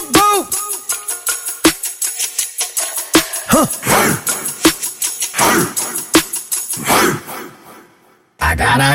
boo. Huh. I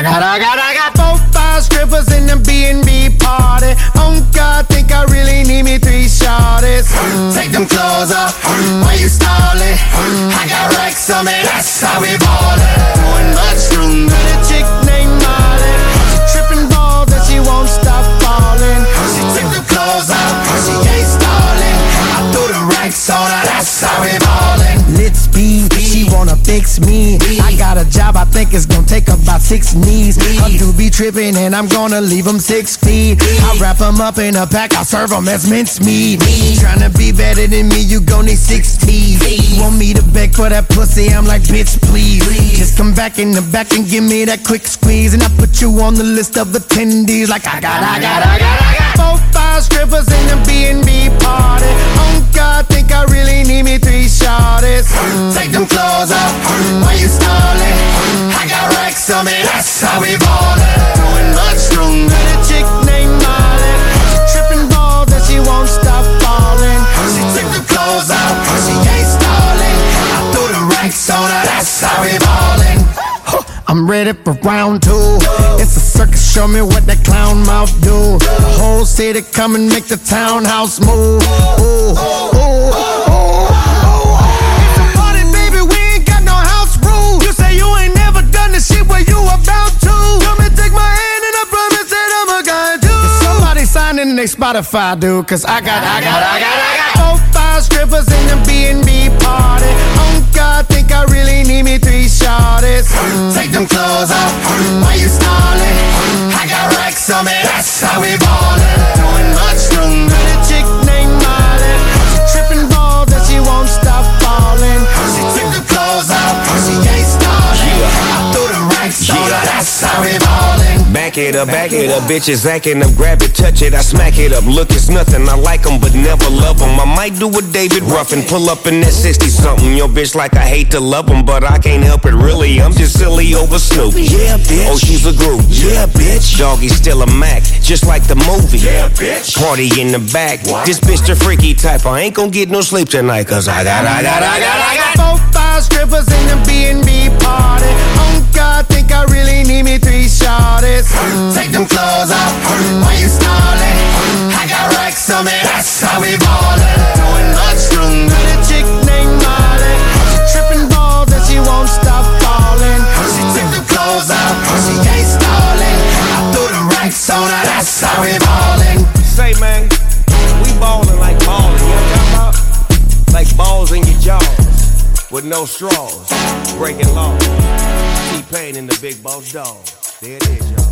got 4, 5 strippers in the B&B party. Oh God, think I really need me 3 shorties. Take them clothes off, why you stalling? I got racks on me, that's how we ballin'. Doing mushrooms with a chick named Molly. She tripping balls and she won't stop falling. She took the clothes off, she ain't stalling. I threw the racks on her, that's how we ballin'. Let's be, she wanna fix me. I got a job, I think it's gonna take about 6 knees. Her dude be trippin' and I'm gonna leave him 6 feet. I wrap him up in a pack, I serve him as mincemeat. Tryna be better than me, you gon' need 6 teeth. Want me to beg for that pussy, I'm like, bitch, please. Just come back in the back and give me that quick squeeze. And I put you on the list of attendees. Like I got 4, 5 strippers in the B&B party. Oh God, think I really need me 3 shorties. Take them clothes off, why you stalling? I got racks on me, that's how we ballin'. Doing mushrooms with a chick named Molly. She tripping balls and she won't stop falling. She took the clothes off, she ain't stalling. I threw the racks on her, that's how we ballin'. I'm ready for round 2. It's a circus, show me what that clown mouth do. The whole city come and make the townhouse move. Ooh, ooh, ooh. It's a party, baby, we ain't got no house rules. You say you ain't never done the shit where you about to. Come and take my hand and I promise that I'm a guy too. Somebody signing their Spotify, dude, cause I got 4, 5 strippers in the B&B party. Oh God, think I really need me 3 shorties. Take them clothes off, why you stalling? I got racks on me, that's how we ballin'. Doing mushrooms with a chick named Molly. She tripping balls and she won't stop falling. She took the clothes off, she ain't stalling. I threw the racks on her, that's how we ballin'. Back it up, bitches acting up, grab it, touch it, I smack it up. Look, it's nothing, I like them, but never love them. I might do a David Ruffin, pull up in that 60-something. Your bitch like I hate to love them, but I can't help it really. I'm just silly over Snoopy. Yeah, bitch. Oh, she's a groove. Yeah, bitch. Doggy's still a Mac, just like the movie. Yeah, bitch. Party in the back. What? This bitch the freaky type. I ain't gon' get no sleep tonight, cause I got 4, 5 strippers in the B&B party. Oh God, think I really need me 3 shorties. Take them clothes off, why you stalling? I got racks on me, that's how we ballin'. Doing mushrooms with a chick named Molly. She tripping balls and she won't stop falling. She took the clothes off, she ain't stalling. I threw the racks on her, that's how we ballin'. Say, man, we ballin' like ballin', you know what I'm talking about? Like balls in your jaws, with no straws, breaking laws. T-Pain and the Big Boss Dog. There it is, y'all.